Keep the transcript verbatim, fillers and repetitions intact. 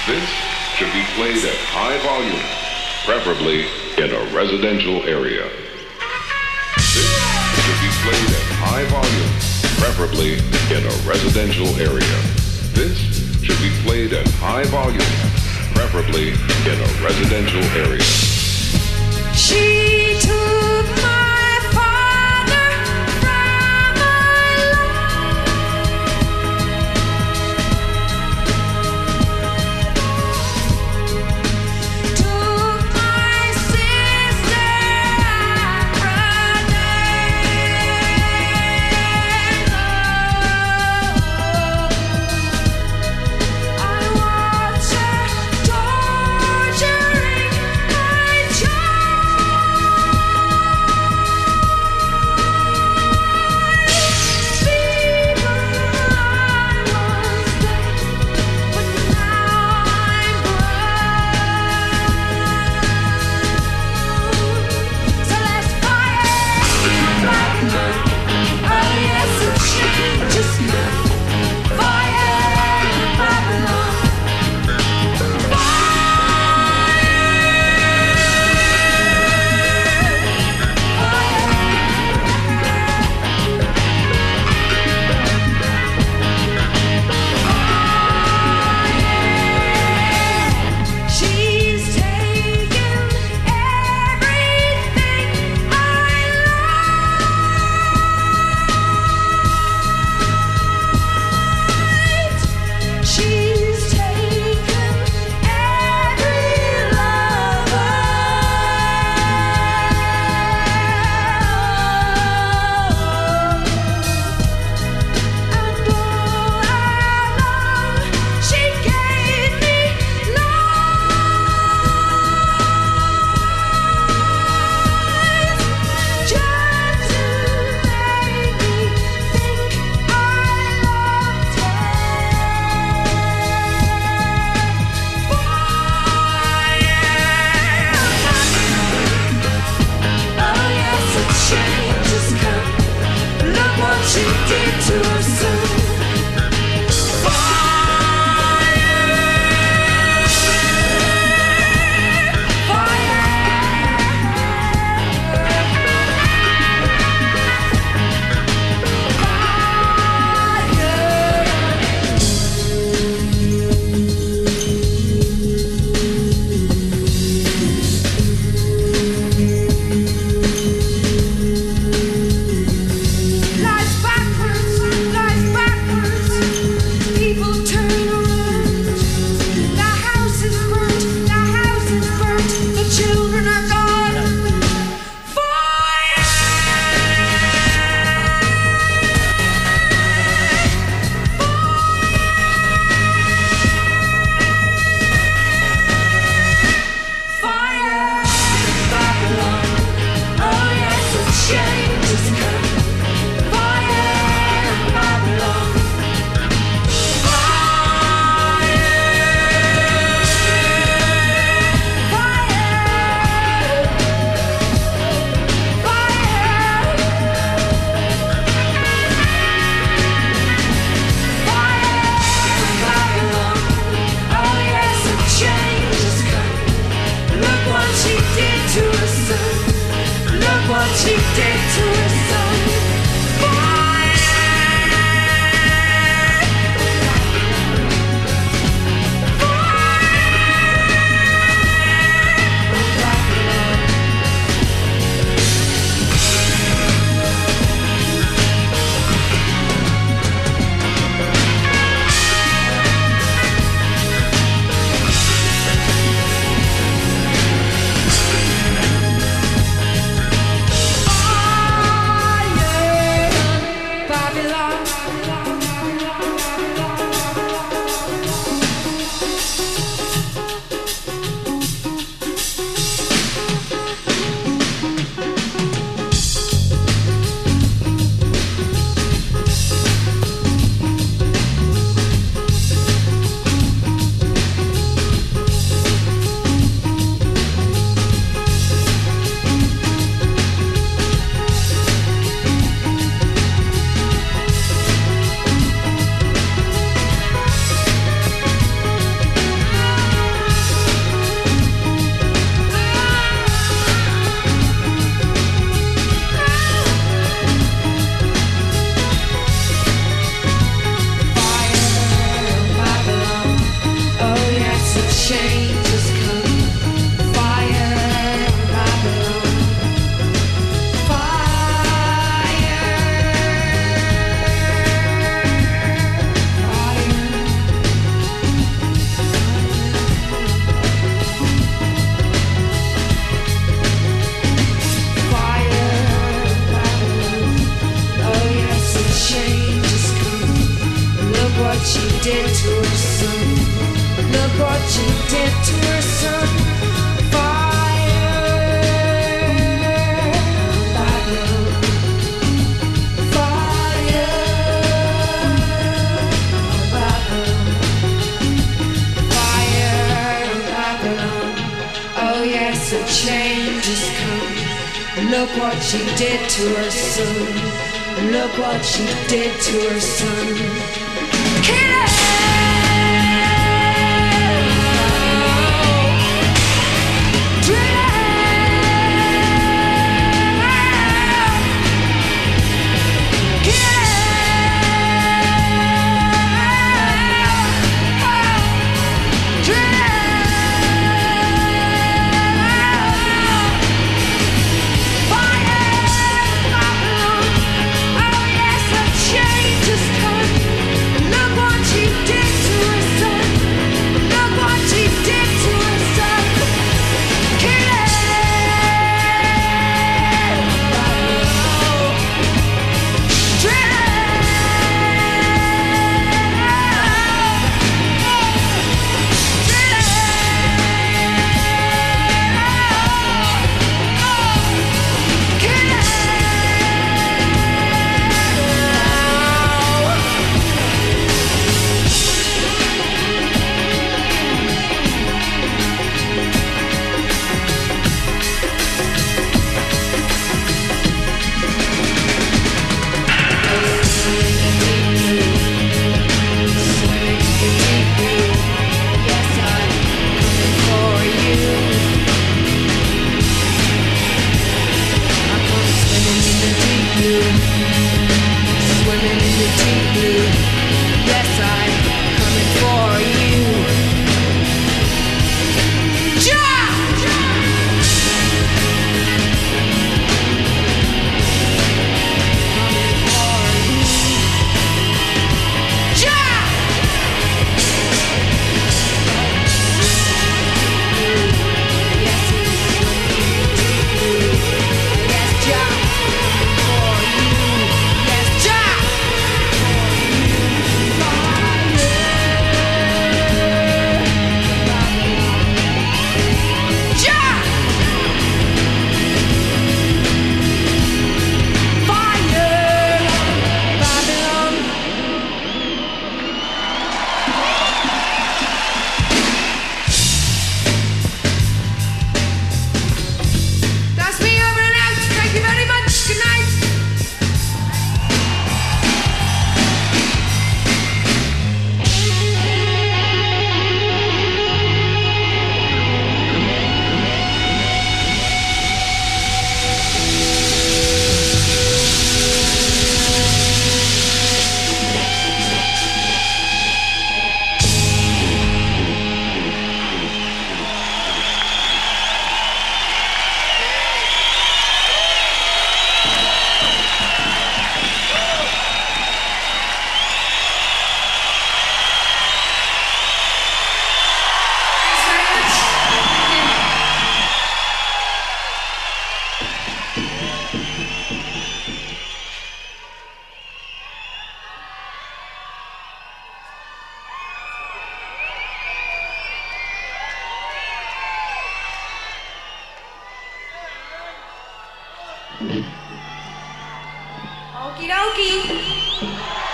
This should be played at high volume, preferably in a residential area. This should be played at high volume, preferably in a residential area. This should be played at high volume, preferably in a residential area. She took my father from my life. Took my sister brother. I watch her torturing my child. change has come. Fire, Babylon. Fire, fire, Babylon. Oh yes, the change has come. Look what you did to her son. Look what you did to her son. Fire, Babylon. Fire, Babylon. Fire, Babylon. Oh yes, a change has come. Look what you did to her son. Look what you did to her son. Kill it! Okie dokie.